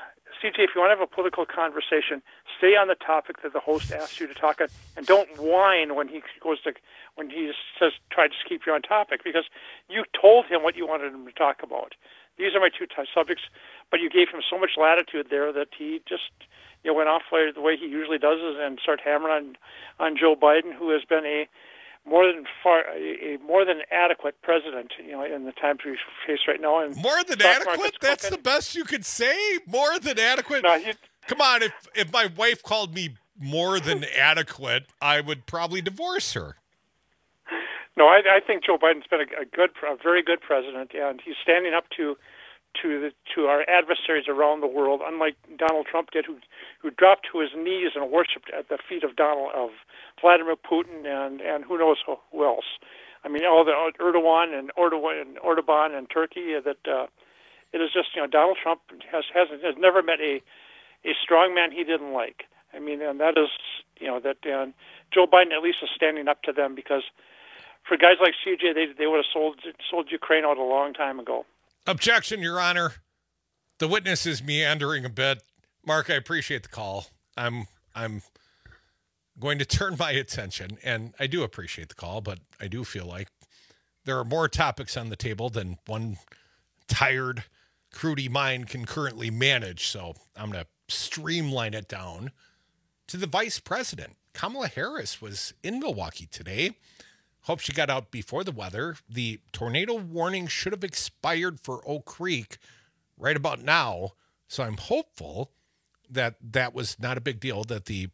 C J, if you want to have a political conversation, stay on the topic that the host asks you to talk on, and don't whine when he goes to when he says try to keep you on topic, because you told him what you wanted him to talk about. These are my two t- subjects, but you gave him so much latitude there that he just you know went off the way he usually does, and start hammering on on Joe Biden, who has been a more than far a, a more than adequate president, you know, in the times we face right now. And more than adequate? That's the best you could say? More than adequate? No, you, Come on, if if my wife called me more than adequate, I would probably divorce her. No, I, I think Joe Biden's been a, a good, a very good president, and he's standing up to to the to our adversaries around the world, unlike Donald Trump did, who who dropped to his knees and worshipped at the feet of Donald of Vladimir Putin and and who knows who, who else. I mean, all the Erdogan and Erdogan and Erdogan and Turkey. That uh, it is just you know Donald Trump has hasn't has never met a a strong man he didn't like. I mean, and that is you know that and Joe Biden at least is standing up to them, because for guys like C J, they they would have sold sold Ukraine out a long time ago. Objection, Your Honor. The witness is meandering a bit. Mark, I appreciate the call. I'm I'm going to turn my attention, and I do appreciate the call, but I do feel like there are more topics on the table than one tired, crudy mind can currently manage. So I'm going to streamline it down to the vice president. Kamala Harris was in Milwaukee today. Hope she got out before the weather. The tornado warning should have expired for Oak Creek right about now. So I'm hopeful that that was not a big deal, that the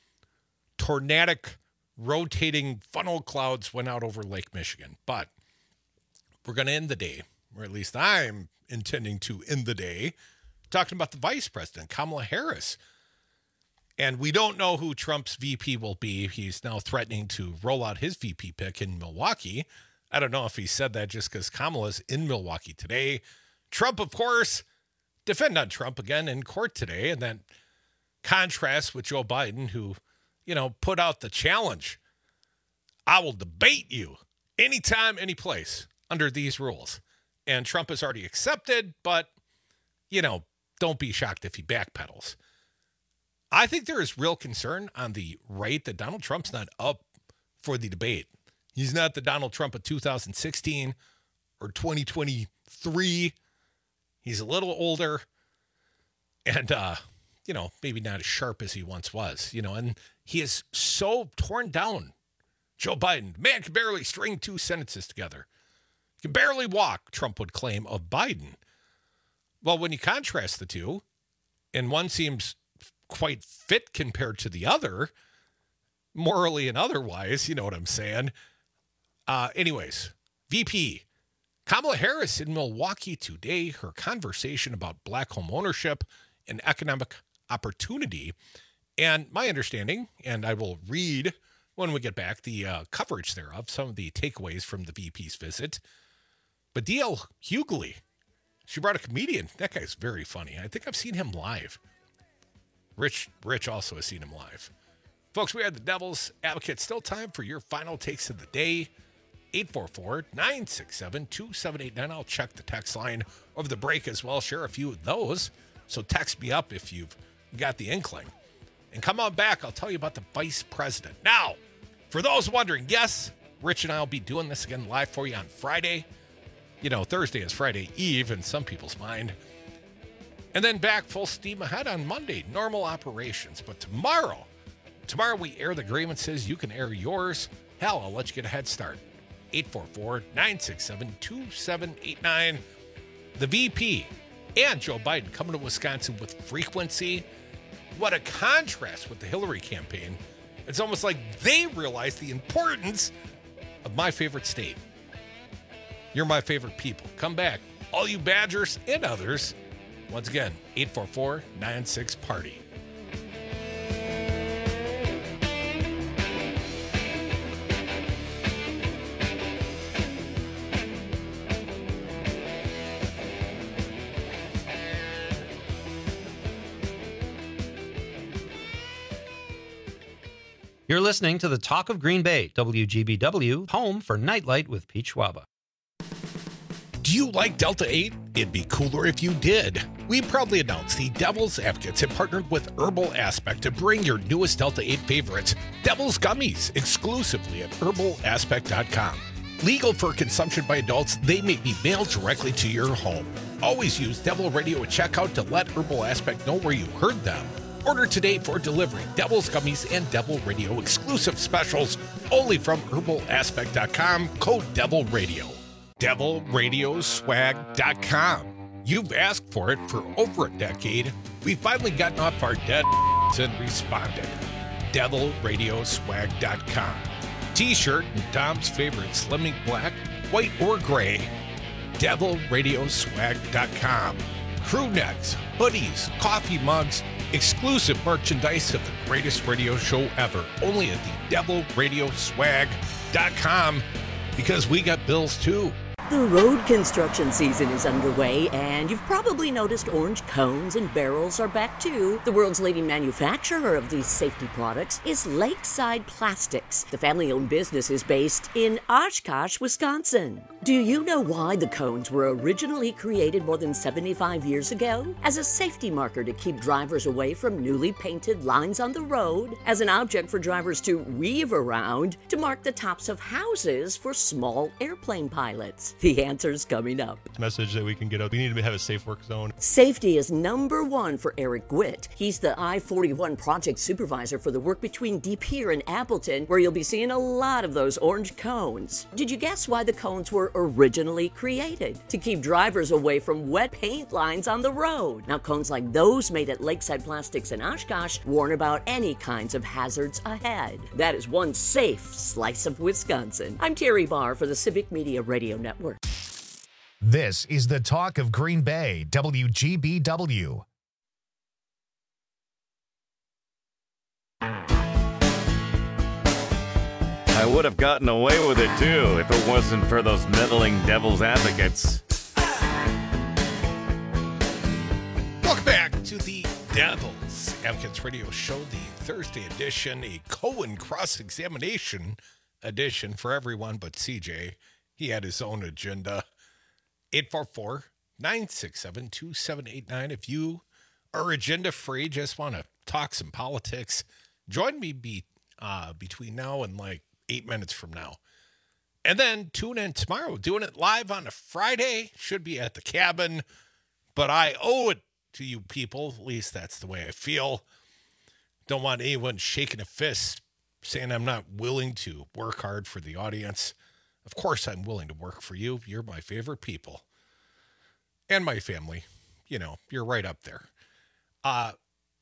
tornadic rotating funnel clouds went out over Lake Michigan. But we're going to end the day, or at least I'm intending to end the day, talking about the vice president, Kamala Harris. And we don't know who Trump's V P will be. He's now threatening to roll out his V P pick in Milwaukee. I don't know if he said that just because Kamala's in Milwaukee today. Trump, of course, defend on Trump again in court today. And then contrast with Joe Biden, who, you know, put out the challenge. I will debate you anytime, any place under these rules. And Trump has already accepted, but, you know, don't be shocked if he backpedals. I think there is real concern on the right that Donald Trump's not up for the debate. He's not the Donald Trump of two thousand sixteen or twenty twenty-three. He's a little older and, uh, you know, maybe not as sharp as he once was, you know, and he is so torn down. Joe Biden, man can barely string two sentences together. He can barely walk, Trump would claim of Biden. Well, when you contrast the two, and one seems quite fit compared to the other, morally and otherwise, you know what I'm saying? Uh, anyways, V P Kamala Harris in Milwaukee today, her conversation about black home ownership and economic opportunity. And my understanding, and I will read when we get back the uh, coverage thereof, some of the takeaways from the V P's visit. But D L Hughley, she brought a comedian. That guy's very funny. I think I've seen him live. Rich Rich also has seen him live. Folks, we are the Devil's Advocate. Still time for your final takes of the day. eight four four, nine six seven, two seven eight nine. I'll check the text line over the break as well. Share a few of those. So text me up if you've got the inkling. And come on back. I'll tell you about the vice president. Now, for those wondering, yes, Rich and I will be doing this again live for you on Friday. You know, Thursday is Friday Eve in some people's mind. And then back full steam ahead on Monday, normal operations. But tomorrow, tomorrow we air the grievances. You can air yours. Hell, I'll let you get a head start. eight four four, nine six seven, two seven eight nine. The V P and Joe Biden coming to Wisconsin with frequency. What a contrast with the Hillary campaign. It's almost like they realize the importance of my favorite state. You're my favorite people. Come back. All you Badgers and others. Once again, eight four four, nine six, party. You're listening to the Talk of Green Bay, W G B W, home for Nightlight with Pete Schwaba. Do you like Delta eight? It'd be cooler if you did. We proudly announce the Devil's Advocates have partnered with Herbal Aspect to bring your newest Delta eight favorites, Devil's Gummies, exclusively at herbal aspect dot com. Legal for consumption by adults, they may be mailed directly to your home. Always use Devil Radio at checkout to let Herbal Aspect know where you heard them. Order today for delivery. Devil's Gummies and Devil Radio exclusive specials only from herbal aspect dot com. Code Devil Radio. devil radio swag dot com. You've asked for it for over a decade. We've finally gotten off our dead and responded. devil radio swag dot com. T-shirt and Dom's favorite slimming black, white, or gray. devil radio swag dot com. Crew necks, hoodies, coffee mugs, exclusive merchandise of the greatest radio show ever. Only at the devil radio swag dot com, because we got bills too. The road construction season is underway, and you've probably noticed orange cones and barrels are back too. The world's leading manufacturer of these safety products is Lakeside Plastics. The family-owned business is based in Oshkosh, Wisconsin. Do you know why the cones were originally created more than seventy-five years ago? As a safety marker to keep drivers away from newly painted lines on the road, as an object for drivers to weave around, to mark the tops of houses for small airplane pilots. The answer's coming up. Message that we can get out. We need to have a safe work zone. Safety is number one for Eric Gwitt. He's the I forty-one project supervisor for the work between De Pere and Appleton, where you'll be seeing a lot of those orange cones. Did you guess why the cones were originally created? To keep drivers away from wet paint lines on the road. Now, cones like those made at Lakeside Plastics in Oshkosh warn about any kinds of hazards ahead. That is one safe slice of Wisconsin. I'm Terry Barr for the Civic Media Radio Network. This is the talk of Green Bay, W G B W. I would have gotten away with it too if it wasn't for those meddling devil's advocates. Welcome back to the Devil's Advocates Radio Show, the Thursday edition, a Cohen cross-examination edition for everyone but C J. He had his own agenda. eight four four, nine six seven, two seven eight nine. If you are agenda-free, just want to talk some politics, join me be, uh, between now and like eight minutes from now. And then tune in tomorrow. Doing it live on a Friday. Should be at the cabin. But I owe it to you people. At least that's the way I feel. Don't want anyone shaking a fist saying I'm not willing to work hard for the audience. Of course I'm willing to work for you. You're my favorite people. And my family. You know, you're right up there. Uh,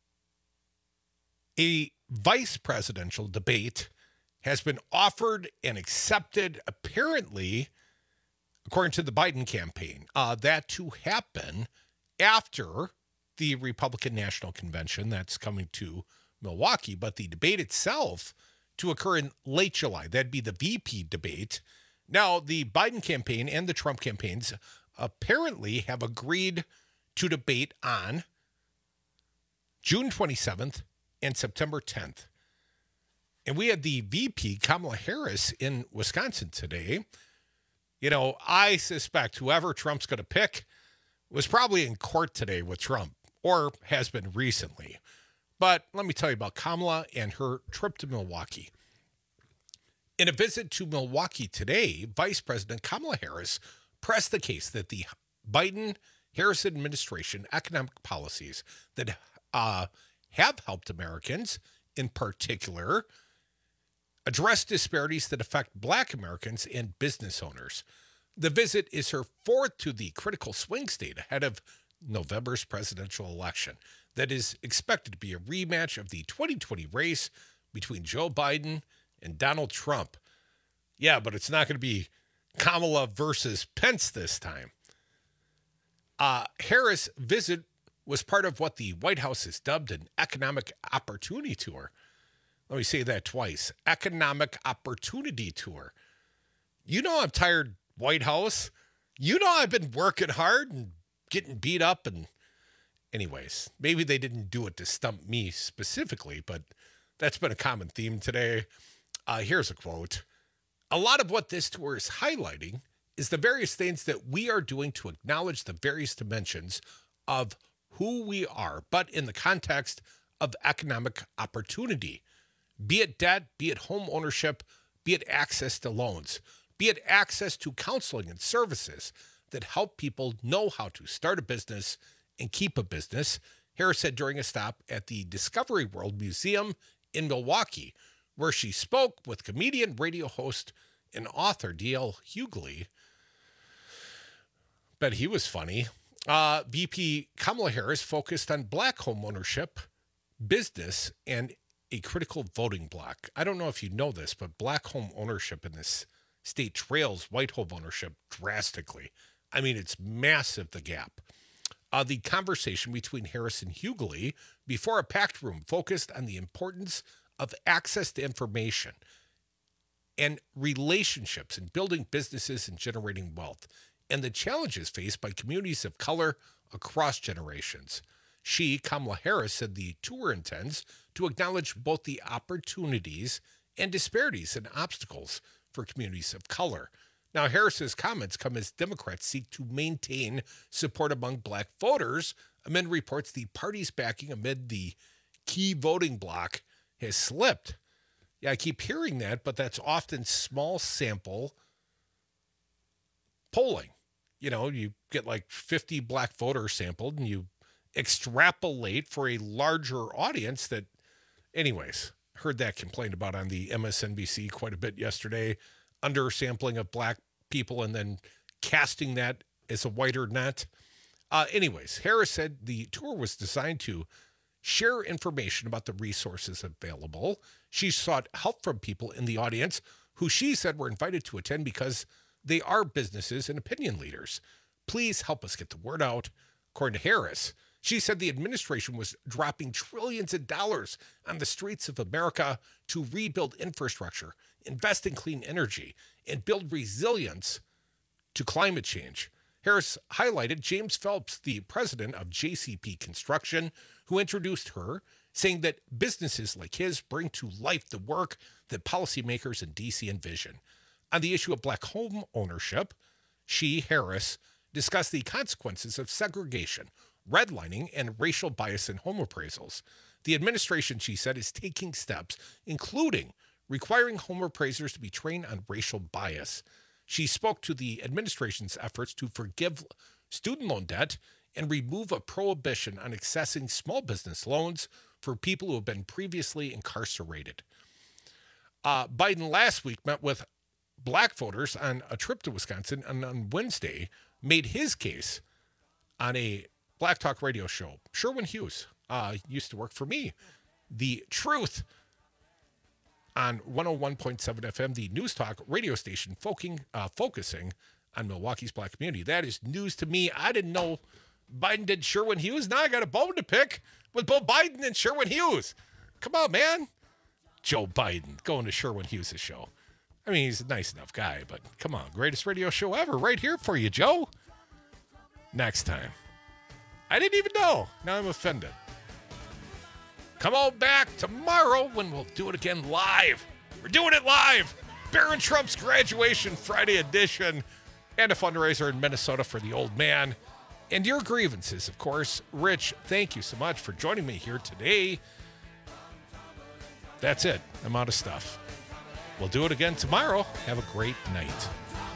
a vice presidential debate has been offered and accepted, apparently, according to the Biden campaign. Uh, that to happen after the Republican National Convention that's coming to Milwaukee. But the debate itself to occur in late July. That'd be the V P debate. Now, the Biden campaign and the Trump campaigns apparently have agreed to debate on June twenty-seventh and September tenth. And we had the V P, Kamala Harris, in Wisconsin today. You know, I suspect whoever Trump's going to pick was probably in court today with Trump, or has been recently. But let me tell you about Kamala and her trip to Milwaukee. In a visit to Milwaukee today, Vice President Kamala Harris pressed the case that the Biden-Harris administration economic policies that uh, have helped Americans, in particular, address disparities that affect Black Americans and business owners. The visit is her fourth to the critical swing state ahead of November's presidential election that is expected to be a rematch of the twenty twenty race between Joe Biden and Donald Trump. Yeah, but it's not going to be Kamala versus Pence this time. Uh, Harris' visit was part of what the White House has dubbed an economic opportunity tour. Let me say that twice. Economic opportunity tour. You know I'm tired, White House. You know I've been working hard and getting beat up. And anyways, maybe they didn't do it to stump me specifically, but that's been a common theme today. Uh, here's a quote. A lot of what this tour is highlighting is the various things that we are doing to acknowledge the various dimensions of who we are, but in the context of economic opportunity, be it debt, be it home ownership, be it access to loans, be it access to counseling and services that help people know how to start a business and keep a business, Harris said during a stop at the Discovery World Museum in Milwaukee, where she spoke with comedian, radio host, and author D L Hughley. Bet he was funny. Uh, V P Kamala Harris focused on black home ownership, business, and a critical voting bloc. I don't know if you know this, but black home ownership in this state trails white home ownership drastically. I mean, it's massive, the gap. Uh, the conversation between Harris and Hughley before a packed room focused on the importance of access to information and relationships in building businesses and generating wealth, and the challenges faced by communities of color across generations. She, Kamala Harris, said the tour intends to acknowledge both the opportunities and disparities and obstacles for communities of color. Now, Harris's comments come as Democrats seek to maintain support among black voters amid reports the party's backing amid the key voting bloc has slipped. Yeah, I keep hearing that, but that's often small sample polling. You know, you get like fifty black voters sampled and you extrapolate for a larger audience that, anyways, heard that complained about on the M S N B C quite a bit yesterday, undersampling of black people and then casting that as a wider net. Uh, anyways, Harris said the tour was designed to share information about the resources available. She sought help from people in the audience who she said were invited to attend because they are businesses and opinion leaders. Please help us get the word out. According to Harris, she said the administration was dropping trillions of dollars on the streets of America to rebuild infrastructure, invest in clean energy, and build resilience to climate change. Harris highlighted James Phelps, the president of J C P Construction, who introduced her, saying that businesses like his bring to life the work that policymakers in D C envision. On the issue of black home ownership, she, Harris, discussed the consequences of segregation, redlining, and racial bias in home appraisals. The administration, she said, is taking steps, including requiring home appraisers to be trained on racial bias. She spoke to the administration's efforts to forgive student loan debt and remove a prohibition on accessing small business loans for people who have been previously incarcerated. Uh, Biden last week met with black voters on a trip to Wisconsin, and on Wednesday made his case on a Black Talk radio show. Sherwin Hughes uh, used to work for me. The Truth on one oh one point seven F M, the News Talk radio station focusing, uh, focusing on Milwaukee's black community. That is news to me. I didn't know Biden did Sherwin Hughes. Now I got a bone to pick with both Biden and Sherwin Hughes. Come on, man. Joe Biden going to Sherwin Hughes' show. I mean, he's a nice enough guy, but come on, greatest radio show ever right here for you, Joe. Next time. I didn't even know. Now I'm offended. Come on back tomorrow when we'll do it again live. We're doing it live. Barron Trump's graduation Friday edition and a fundraiser in Minnesota for the old man. And your grievances, of course. Rich, thank you so much for joining me here today. That's it. I'm out of stuff. We'll do it again tomorrow. Have a great night.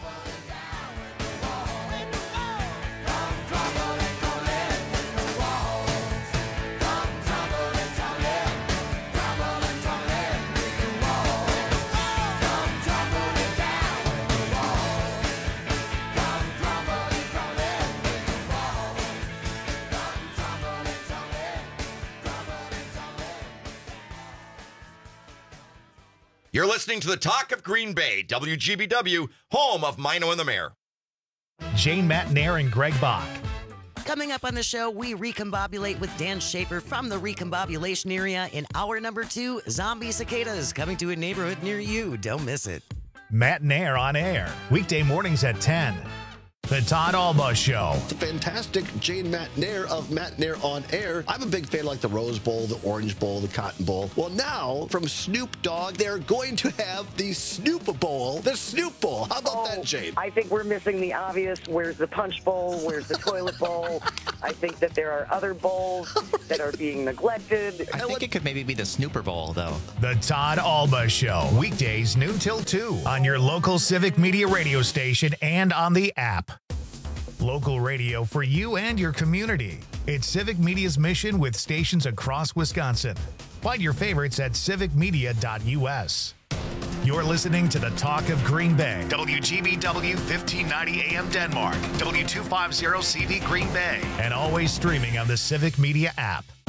You're listening to the Talk of Green Bay, W G B W, home of Mino and the Mayor. Jane Matnair and Greg Bach. Coming up on the show, we recombobulate with Dan Schaefer from the recombobulation area. In hour number two, zombie cicadas coming to a neighborhood near you. Don't miss it. Matnair on air, weekday mornings at ten. The Todd Alba Show. It's a fantastic Jane Matnair of Matnair on Air. I'm a big fan of like the Rose Bowl, the Orange Bowl, the Cotton Bowl. Well, now from Snoop Dogg, they're going to have the Snoop Bowl, the Snoop Bowl. How about oh, that, Jane? I think we're missing the obvious. Where's the Punch Bowl? Where's the Toilet Bowl? I think that there are other bowls that are being neglected. I think it could maybe be the Snooper Bowl, though. The Todd Alba Show, weekdays noon till two on your local Civic Media radio station and on the app. Local radio for you and your community. It's Civic Media's mission with stations across Wisconsin. Find your favorites at civic media dot u s. You're listening to the Talk of Green Bay. W G B W fifteen ninety A M Denmark. W two fifty C V Green Bay. And always streaming on the Civic Media app.